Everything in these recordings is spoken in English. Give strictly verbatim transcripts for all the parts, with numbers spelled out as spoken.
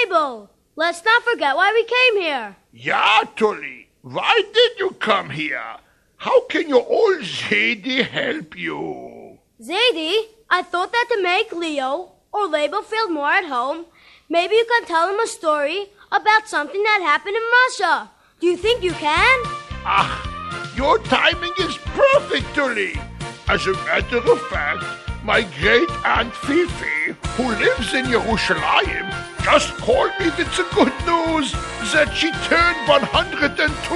Label, let's not forget why we came here. Yeah, Tully, why did you come here? How can your old Zadie help you? Zadie, I thought that to make Leo or Label feel more at home, maybe you can tell him a story about something that happened in Russia. Do you think you can? Ah, your timing is perfect, Tully. As a matter of fact, my great-aunt Fifi, who lives in Yerushalayim, just called me with the good news that she turned one hundred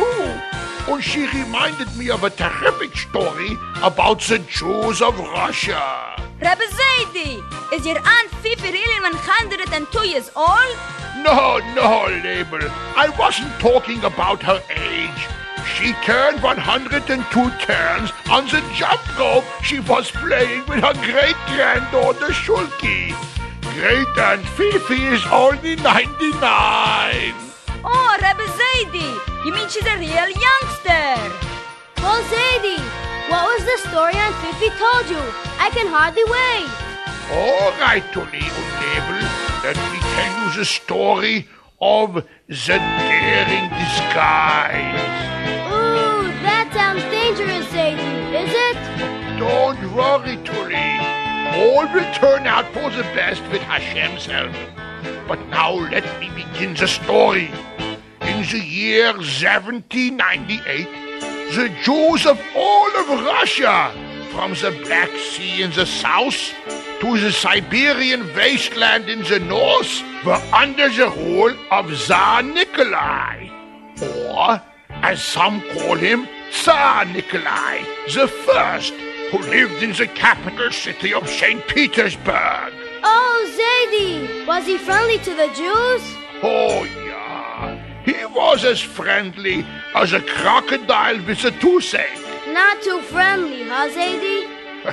two. And she reminded me of a terrific story about the Jews of Russia. Rabbi Zadie, is your Aunt Fifi really one hundred two years old? No, no, Label. I wasn't talking about her age. She turned one hundred two turns on the jump rope she was playing with her great-granddaughter Shulki. Great-aunt Fifi is only ninety-nine. Oh, Rabbi Zadie, you mean she's a real youngster? Well, Zadie, what was the story Aunt Fifi told you? I can hardly wait. All right, Tully and Label, let me tell you the story of the daring disguise. Ooh, that sounds dangerous, Zadie, is it? Don't worry, Tully. All will turn out for the best with Hashem's help. But now let me begin the story. In the year seventeen ninety-eight, the Jews of all of Russia, from the Black Sea in the south to the Siberian wasteland in the north, were under the rule of Tsar Nikolai, or, as some call him, Tsar Nikolai the First, who lived in the capital city of Saint Petersburg. Oh, Zadie, was he friendly to the Jews? Oh, yeah. He was as friendly as a crocodile with a toothache. Not too friendly, huh, Zadie?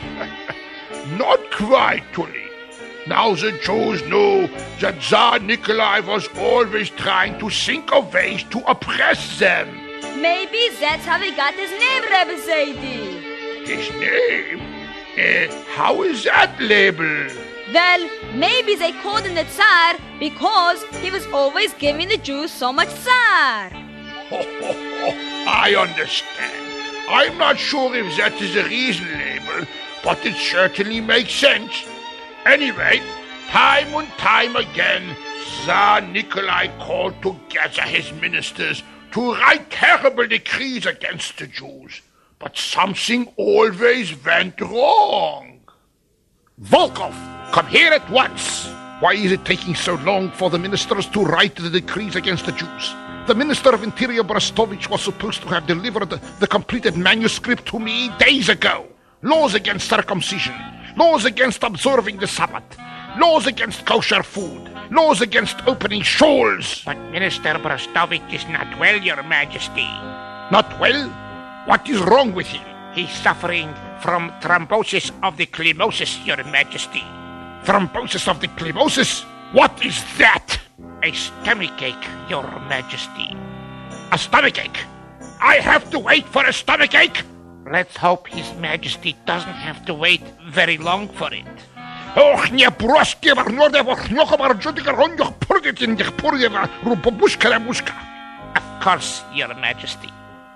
Not quite, Tully. Now the Jews knew that Tsar Nikolai was always trying to think of ways to oppress them. Maybe that's how he got his name, Rabbi Zadie. His name? Uh, how is that, Label? Well, maybe they called him the Tsar because he was always giving the Jews so much Tsar. Ho, ho, ho. I understand. I'm not sure if that is the reason, Label, but it certainly makes sense. Anyway, time and time again, Tsar Nikolai called together his ministers to write terrible decrees against the Jews. But something always went wrong. Volkov, come here at once. Why is it taking so long for the ministers to write the decrees against the Jews? The Minister of Interior Brestovich was supposed to have delivered the, the completed manuscript to me days ago. Laws against circumcision, laws against observing the Sabbath, laws against kosher food, laws against opening shuls. But Minister Brestovich is not well, Your Majesty. Not well? What is wrong with him? He's suffering from thrombosis of the climosis, Your Majesty. Thrombosis of the climosis? What is that? A stomachache, Your Majesty. A stomachache? I have to wait for a stomachache? Let's hope His Majesty doesn't have to wait very long for it. Och, nie broski, warnode, wochnoko, warjutika, ronjoch, purgitin, dich purgiva, rubobushka, rabushka. Of course, Your Majesty.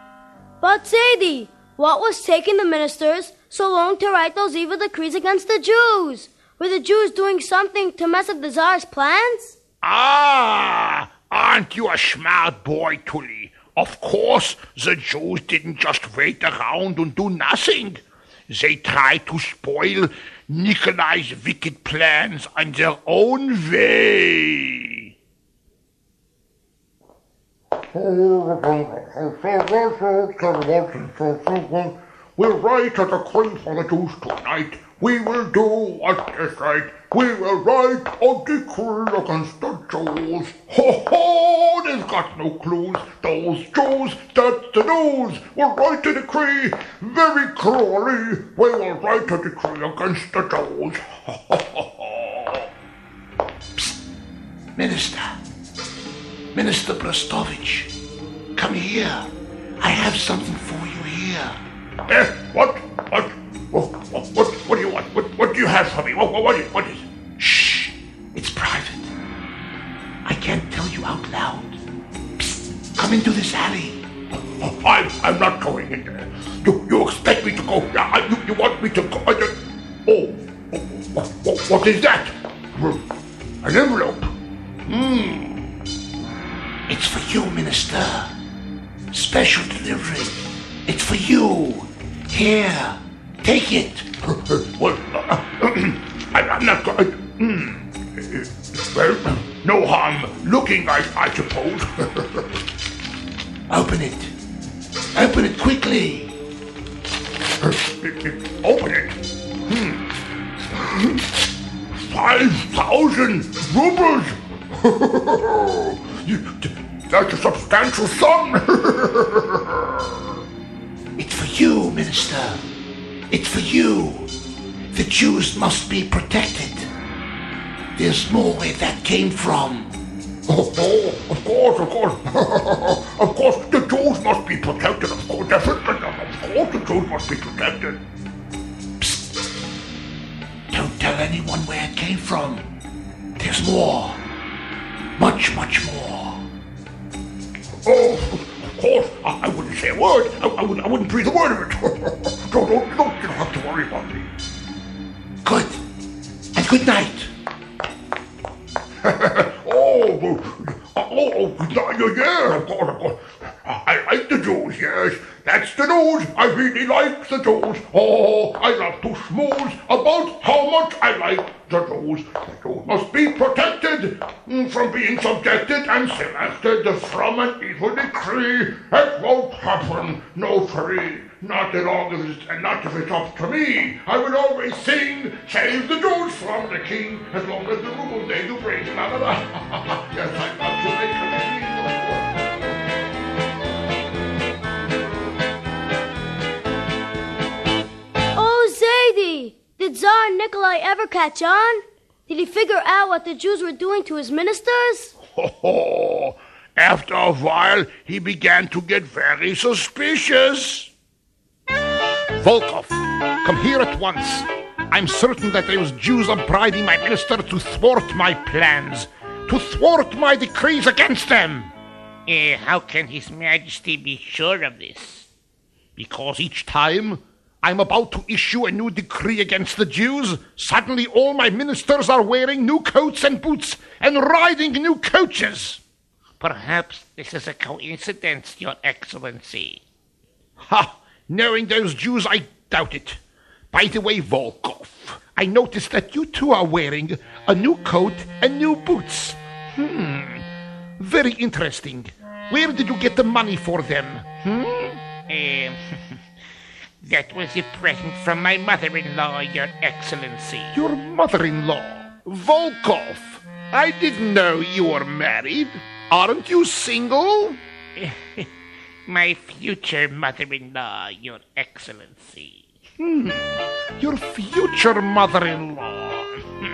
But Zadie, what was taking the ministers so long to write those evil decrees against the Jews? Were the Jews doing something to mess up the Tsar's plans? Ah, aren't you a smart boy, Tully? Of course, the Jews didn't just wait around and do nothing. They tried to spoil Nikolai's wicked plans on their own way. We'll write a decree for the Jews tonight. We will do what is right. We will write a decree against the Jews. Ho ho! They've got no clues. Those Jews, that's the news. We'll write a decree very cruelly. We will write a decree against the Jews. Ho ho ho ho! Psst! Minister. Minister Brestovich. Come here. I have something for you here. Eh? What? What? What, what, what, what do you want? What, what do you have for me? What, what, what, is, what is it? Shh! It's private. I can't tell you out loud. Psst, come into this alley. Oh, I, I'm not going in there. You, you expect me to go? Yeah, you, you want me to go? I just, oh, oh, what, what, what is that? An envelope. Hmm. It's for you, Minister. Special delivery. It's for you. Here, take it. Well, uh, I, I'm not going. Mm. Well, no harm looking, I, I suppose. Open it. Open it quickly. Open it. Hmm. Five thousand rubles. That's a substantial sum. It's for you, Minister. It's for you. The Jews must be protected. There's more where that came from. Oh, oh, of course, of course. Of course, the Jews must be protected. Of course, definitely. Of course, the Jews must be protected. Psst. Don't tell anyone where it came from. There's more. Much, much more. Oh, of course. I, I wouldn't say a word. I, I, wouldn't, I wouldn't breathe a word of it. don't, don't, don't, you don't have to worry about me. Good. And good night. oh, oh, oh, yeah, yeah, of course, of course. I like the Jews, yes. That's the news. I really like the Jews. Oh, I love to schmooze about how much I like the Jews. The Jews must be protected from being subjected and selected from an evil decree. It won't happen. No free. Not as long as it's, and not if it's up to me. I will always sing, save the Jews from the king, as long as the rubles they do bring. La, la, la. Yes, I'm not to make a king. Zadie, did Tsar Nikolai ever catch on? Did he figure out what the Jews were doing to his ministers? Oh, after a while, he began to get very suspicious. Volkov, come here at once. I'm certain that those Jews are bribing my minister to thwart my plans, to thwart my decrees against them. Uh, how can His Majesty be sure of this? Because each time I'm about to issue a new decree against the Jews, suddenly all my ministers are wearing new coats and boots and riding new coaches. Perhaps this is a coincidence, Your Excellency. Ha! Knowing those Jews, I doubt it. By the way, Volkov, I noticed that you too are wearing a new coat and new boots. Hmm. Very interesting. Where did you get the money for them? Hmm? Um... That was a present from my mother-in-law, Your Excellency. Your mother-in-law? Volkov, I didn't know you were married. Aren't you single? My future mother-in-law, Your Excellency. Hmm. Your future mother-in-law.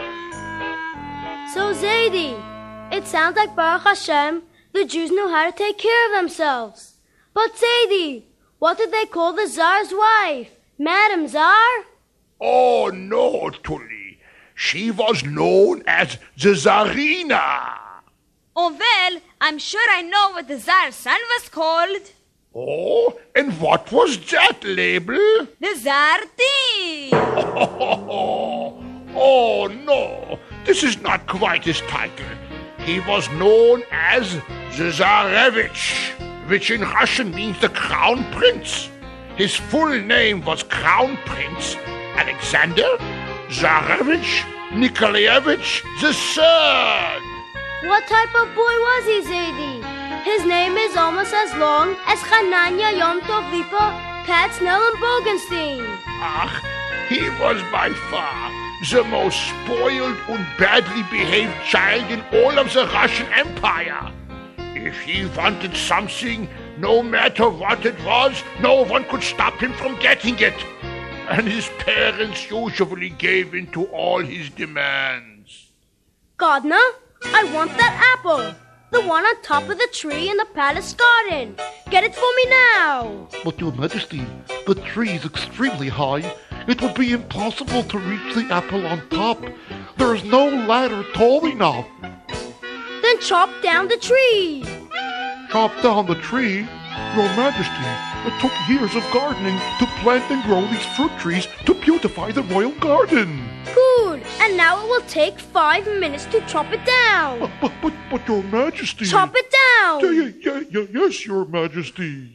So, Zadie, it sounds like Baruch Hashem, the Jews knew how to take care of themselves. But Zadie, what did they call the Tsar's wife? Madam Tsar? Oh, no, Tully. She was known as the Tsarina. Oh, well, I'm sure I know what the Tsar's son was called. Oh, and what was that label? The Tsarti. Oh, oh, no. This is not quite his title. He was known as the Tsarevich, which in Russian means the Crown Prince. His full name was Crown Prince Alexander Tsarevich Nikolaevich the Third. What type of boy was he, Zadie? His name is almost as long as Hananya Yom Tov Lipa, Katz, Nell, and Bogenstein. Ach, he was by far the most spoiled and badly behaved child in all of the Russian Empire. If he wanted something, no matter what it was, no one could stop him from getting it. And his parents usually gave in to all his demands. Gardner, I want that apple. The one on top of the tree in the palace garden. Get it for me now. But, Your Majesty, the tree is extremely high. It would be impossible to reach the apple on top. There is no ladder tall enough. Then and chop down the trees. Chop down the tree? Your Majesty, it took years of gardening to plant and grow these fruit trees to beautify the royal garden. Good. And now it will take five minutes to chop it down. But, but, but, but Your Majesty... Chop it down. Yeah, yeah, yeah, yeah, yes, Your Majesty.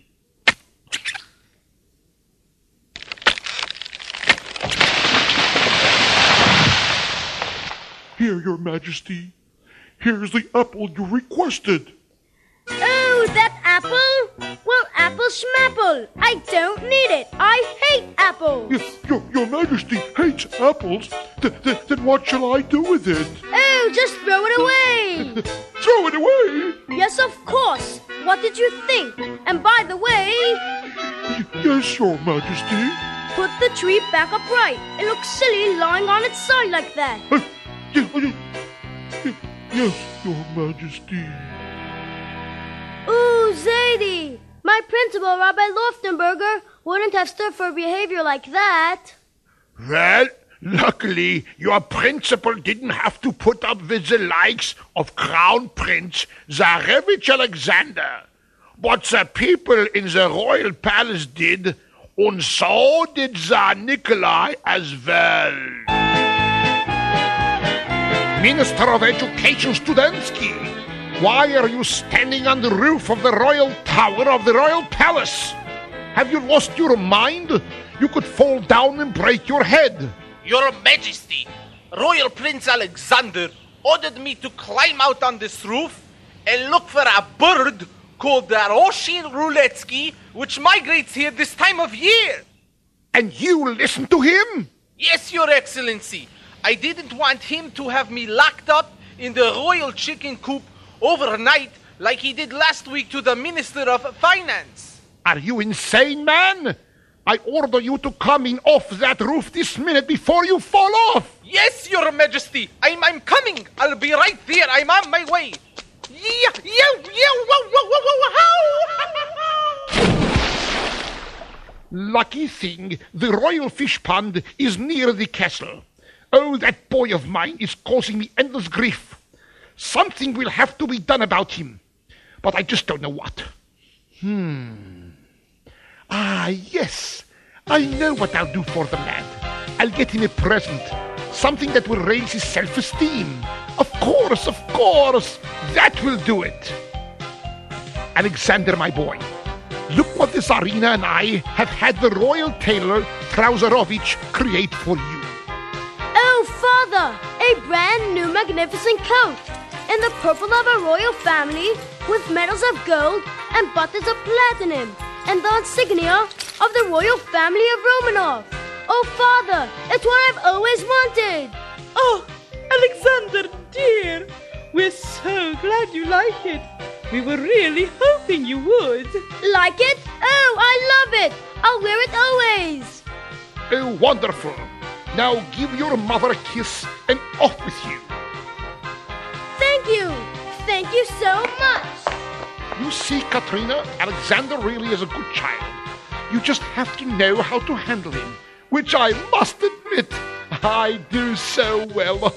Here, Your Majesty. Here's the apple you requested. Oh, that apple? Well, apple schmapple. I don't need it. I hate apples. Yes, Your, Your Majesty hates apples. Th- th- then what shall I do with it? Oh, just throw it away. Throw it away? Yes, of course. What did you think? And by the way... Y- yes, Your Majesty. Put the tree back upright. It looks silly lying on its side like that. Uh, y- y- y- yes, Your Majesty. Ooh, Zadie! My principal, Rabbi Loftenberger, wouldn't have stood for behavior like that. Well, luckily, your principal didn't have to put up with the likes of Crown Prince Tsarevich Alexander. But the people in the royal palace did, and so did Tsar Nikolai as well. Minister of Education Studentsky, why are you standing on the roof of the royal tower of the royal palace? Have you lost your mind? You could fall down and break your head. Your Majesty, Royal Prince Alexander ordered me to climb out on this roof and look for a bird called the Roshin Ruletsky, which migrates here this time of year. And you listen to him? Yes, Your Excellency. I didn't want him to have me locked up in the royal chicken coop overnight like he did last week to the Minister of Finance. Are you insane, man? I order you to come in off that roof this minute before you fall off. Yes, Your Majesty. I'm, I'm coming. I'll be right there. I'm on my way. Yeah, yeah, yeah, whoa, whoa, whoa, whoa, how? Lucky thing, the royal fish pond is near the castle. Oh, that boy of mine is causing me endless grief. Something will have to be done about him. But I just don't know what. Hmm. Ah, yes. I know what I'll do for the lad. I'll get him a present. Something that will raise his self-esteem. Of course, of course. That will do it. Alexander, my boy. Look what the Tsarina and I have had the royal tailor, Trouserovich, create for you. Oh, Father! A brand new magnificent coat! In the purple of a royal family, with medals of gold and buttons of platinum, and the insignia of the royal family of Romanov. Oh, Father, it's what I've always wanted. Oh, Alexander, dear, we're so glad you like it. We were really hoping you would. Like it? Oh, I love it. I'll wear it always. Oh, wonderful. Now give your mother a kiss and off with you. Thank you. Thank you so much. You see, Katrina, Alexander really is a good child. You just have to know how to handle him, which I must admit, I do so well.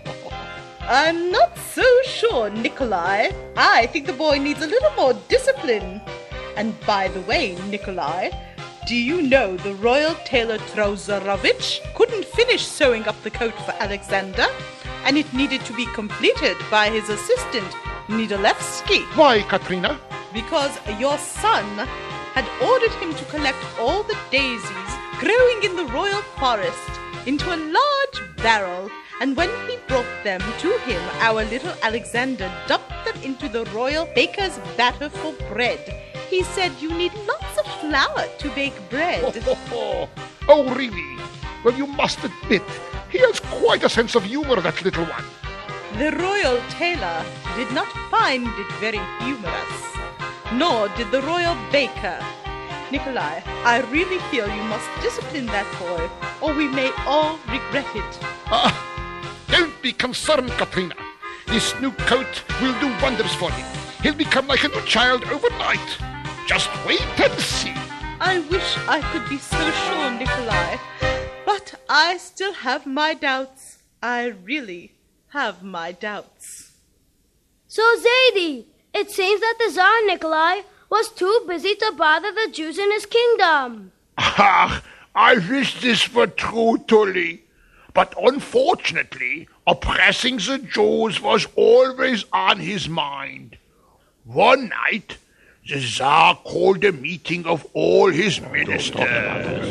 I'm not so sure, Nikolai. I think the boy needs a little more discipline. And by the way, Nikolai, do you know the royal tailor Trouserovich couldn't finish sewing up the coat for Alexander, and it needed to be completed by his assistant, Nidolevsky. Why, Katrina? Because your son had ordered him to collect all the daisies growing in the royal forest into a large barrel, and when he brought them to him, our little Alexander dumped them into the royal baker's batter for bread. He said you need lots of flour to bake bread. Oh, oh, oh. Oh, really? Well, you must admit, he has quite a sense of humor, that little one. The royal tailor did not find it very humorous, nor did the royal baker. Nikolai, I really feel you must discipline that boy, or we may all regret it. Ah, don't be concerned, Katrina. This new coat will do wonders for him. He'll become like a new child overnight. Just wait and see. I wish I could be so sure, Nikolai, but I still have my doubts. I really have my doubts. So, Zadie, it seems that the Tsar Nikolai was too busy to bother the Jews in his kingdom. Ah, I wish this were true, Tully. But unfortunately, oppressing the Jews was always on his mind. One night, the Tsar called a meeting of all his ministers.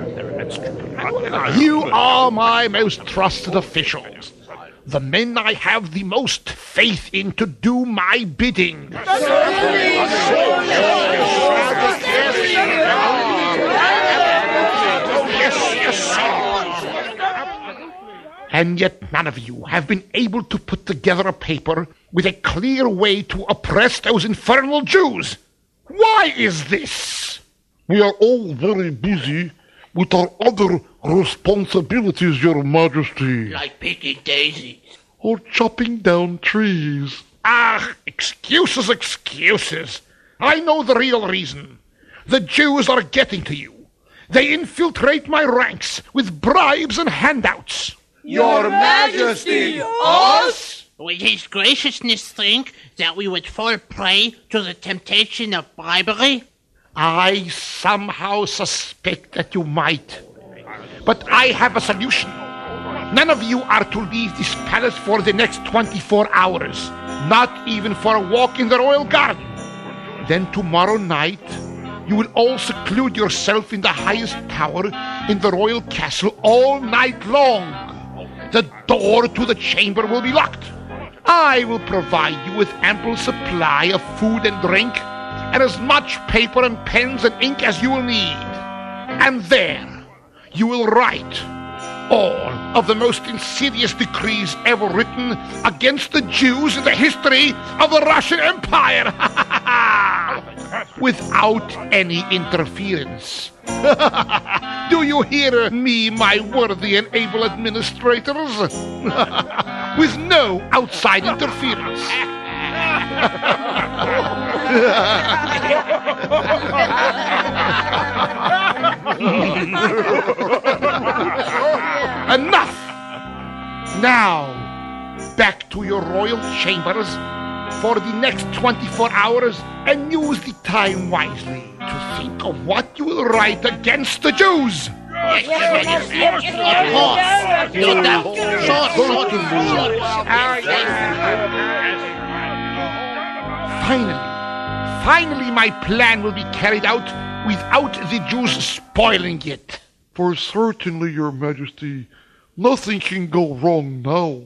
You are my most trusted officials. The men I have the most faith in to do my bidding. And yet none of you have been able to put together a paper with a clear way to oppress those infernal Jews. Why is this? We are all very busy with our other responsibilities, Your Majesty. Like picking daisies. Or chopping down trees. Ah, excuses, excuses. I know the real reason. The Jews are getting to you. They infiltrate my ranks with bribes and handouts. Your Majesty, us? Would His Graciousness think that we would fall prey to the temptation of bribery? I somehow suspect that you might. But I have a solution. None of you are to leave this palace for the next twenty-four hours. Not even for a walk in the royal garden. Then tomorrow night, you will all seclude yourself in the highest tower in the royal castle all night long. The door to the chamber will be locked. I will provide you with ample supply of food and drink, and as much paper and pens and ink as you will need. And there you will write all of the most insidious decrees ever written against the Jews in the history of the Russian Empire. Without any interference. Do you hear me, my worthy and able administrators? With no outside interference. Enough! Now, back to your royal chambers for the next twenty-four hours and use the time wisely to think of what you will write against the Jews. Yes, yes, yes, yes, of course. No doubt. Sure, sure, sure. Finally, finally my plan will be carried out without the Jews spoiling it. For certainly, Your Majesty, nothing can go wrong now.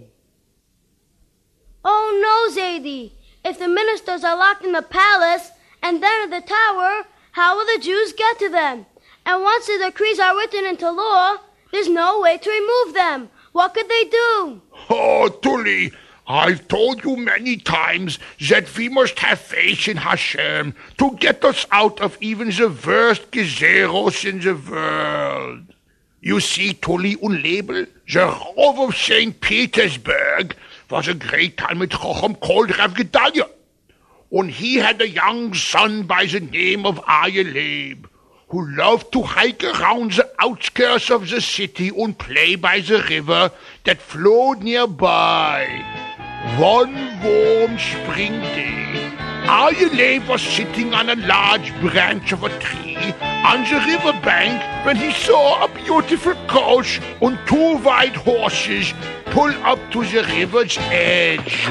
Oh no, Zadie. If the ministers are locked in the palace and then in the tower, how will the Jews get to them? And once the decrees are written into law, there's no way to remove them. What could they do? Oh, Tully, I've told you many times that we must have faith in Hashem to get us out of even the worst gezeros in the world. You see, Tully and Label, the Rove of Saint Petersburg was a great Talmid Chacham called Rav Gedalia. And he had a young son by the name of Aryeh who loved to hike around the outskirts of the city and play by the river that flowed nearby. One warm spring day, Aryeh was sitting on a large branch of a tree on the river bank when he saw a beautiful coach and two white horses pull up to the river's edge.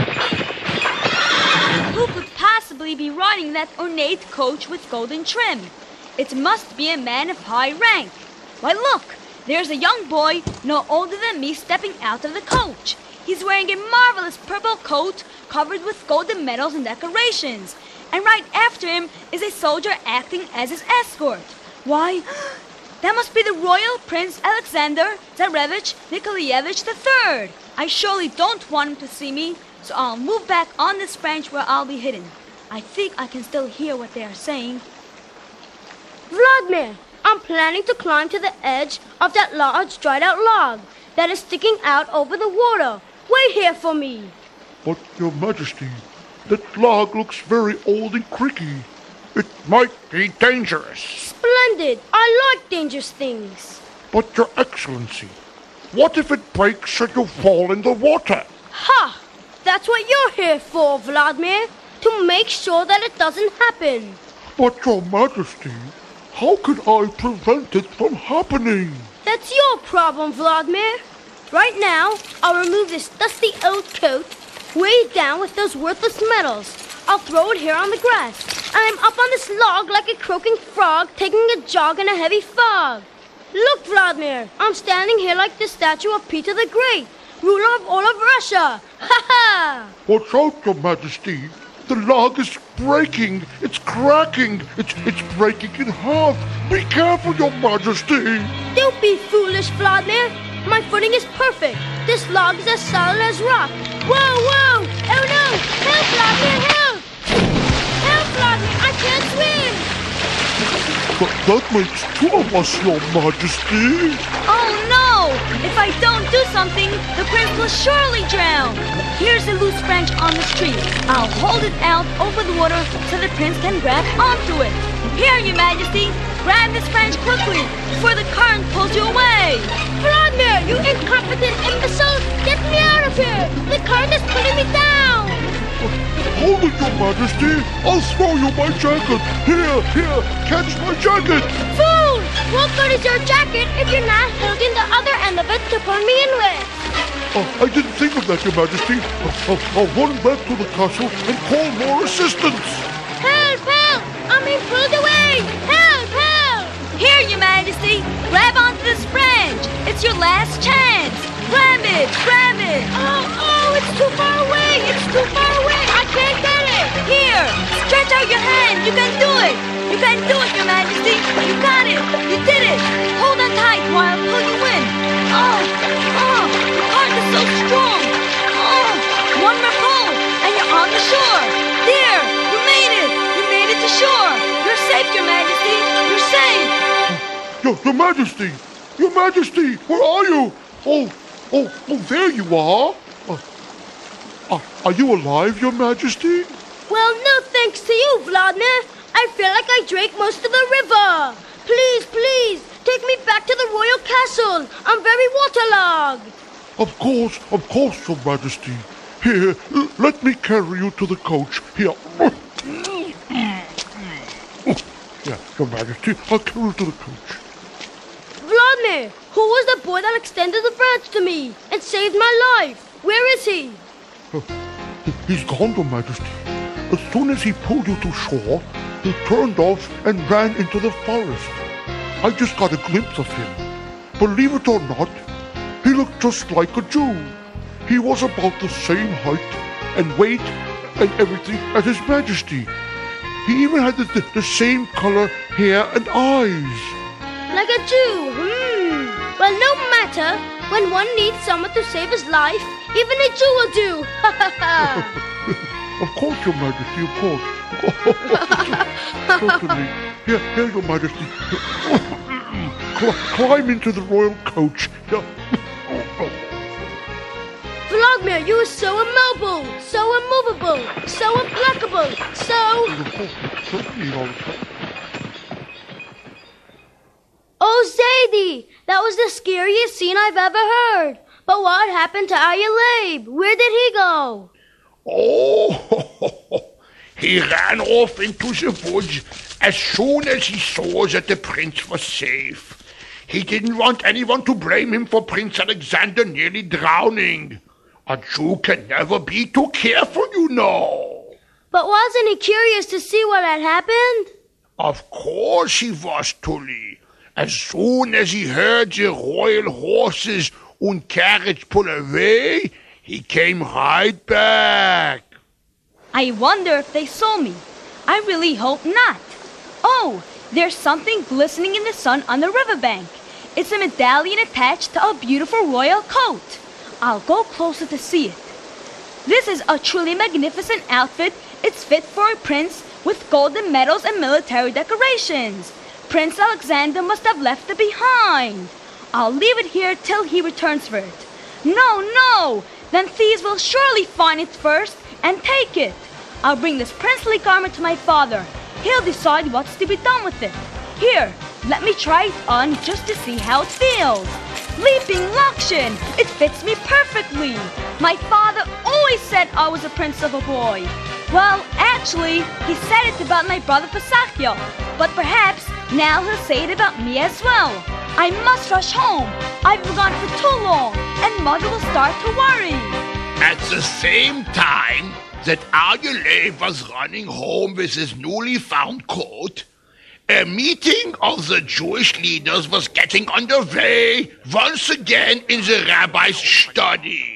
Who could possibly be riding that ornate coach with golden trim? It must be a man of high rank. Why, look, there's a young boy no older than me stepping out of the coach. He's wearing a marvelous purple coat covered with golden medals and decorations. And right after him is a soldier acting as his escort. Why, that must be the royal Prince Alexander Tsarevich Nikolaevich the Third. I surely don't want him to see me, so I'll move back on this branch where I'll be hidden. I think I can still hear what they are saying. Vladimir, I'm planning to climb to the edge of that large dried-out log that is sticking out over the water. Wait here for me. But, Your Majesty, that log looks very old and creaky. It might be dangerous. Splendid. I like dangerous things. But, Your Excellency, what if it breaks and you fall in the water? Ha! That's what you're here for, Vladimir. To make sure that it doesn't happen. But, Your Majesty, how could I prevent it from happening? That's your problem, Vladimir. Right now, I'll remove this dusty old coat, weighed down with those worthless metals. I'll throw it here on the grass. I'm up on this log like a croaking frog taking a jog in a heavy fog. Look, Vladimir, I'm standing here like the statue of Peter the Great, ruler of all of Russia. Ha ha! Watch out, Your Majesty. The log is breaking. It's cracking. It's, it's breaking in half. Be careful, Your Majesty. Don't be foolish, Vladimir. My footing is perfect. This log is as solid as rock. Whoa, whoa! Oh no! Help, Vladimir, help! Help, Vladimir, I can't swim! But that makes two of us, Your Majesty. Oh no! If I don't do something, the prince will surely drown. Here's a loose branch on this tree. I'll hold it out over the water so the prince can grab onto it. Here, Your Majesty, grab this branch quickly before the current pulls you away. Vladimir, you incompetent imbecile! Get me out of here! The current is pulling me down! Hold it, Your Majesty. I'll throw you my jacket. Here, here, catch my jacket. Fool! What good is your jacket if you're not holding the other end of it to pull me in with? Uh, I didn't think of that, Your Majesty. Uh, uh, I'll run back to the castle and call more assistance. Help! Help! I'm being pulled away! Help! Help! Here, Your Majesty, grab onto this branch. It's your last chance. Grab it! Grab it! Oh, oh, it's too far away! It's too far away! I can't get it! Here, stretch out your hand. You can do it. You can do it, Your Majesty. You got it. You did it. Hold on tight while I pull you in. Oh, oh, the current is so strong. Oh, one more pull, and you're on the shore. There, you made it. You made it to shore. You're safe, Your Majesty. You're safe. Your, Your Majesty! Your Majesty! Where are you? Oh, oh, oh, there you are. Uh, uh, are you alive, Your Majesty? Well, no thanks to you, Vladimir. I feel like I drank most of the river. Please, please, take me back to the royal castle. I'm very waterlogged. Of course, of course, Your Majesty. Here, l- let me carry you to the coach. Here. Yeah, Your Majesty, I'll carry you to the coach. Vladimir, who was the boy that extended the branch to me and saved my life? Where is he? Uh, he's gone, Your Majesty. As soon as he pulled you to shore, he turned off and ran into the forest. I just got a glimpse of him. Believe it or not, he looked just like a Jew. He was about the same height and weight and everything as His Majesty. He even had the, the, the same color hair and eyes. Like a Jew, hmm. Well, no matter. When one needs someone to save his life, even a Jew will do. Ha ha ha. Of course, Your Majesty, of course. Certainly. Here, here, Your Majesty. Cl- climb into the royal coach. Here. Vladimir, you are so immobile, so immovable, so implacable, so... Oh, Zadie, that was the scariest scene I've ever heard. But what happened to Aryaleb? Where did he go? Oh, he ran off into the woods as soon as he saw that the prince was safe. He didn't want anyone to blame him for Prince Alexander nearly drowning. A Jew can never be too careful, you know. But wasn't he curious to see what had happened? Of course he was, Tully. As soon as he heard the royal horses and carriage pull away, he came right back. I wonder if they saw me. I really hope not. Oh, there's something glistening in the sun on the riverbank. It's a medallion attached to a beautiful royal coat. I'll go closer to see it. This is a truly magnificent outfit. It's fit for a prince with golden medals and military decorations. Prince Alexander must have left it behind. I'll leave it here till he returns for it. No, no! Then thieves will surely find it first and take it. I'll bring this princely garment to my father. He'll decide what's to be done with it. Here, let me try it on just to see how it feels. Leaping Lakshin! It fits me perfectly. My father always always said I was a prince of a boy. Well, actually, he said it about my brother Pasachio, but perhaps now he'll say it about me as well. I must rush home. I've been gone for too long, and Mother will start to worry. At the same time that Arya was running home with his newly found coat, a meeting of the Jewish leaders was getting underway once again in the rabbi's study.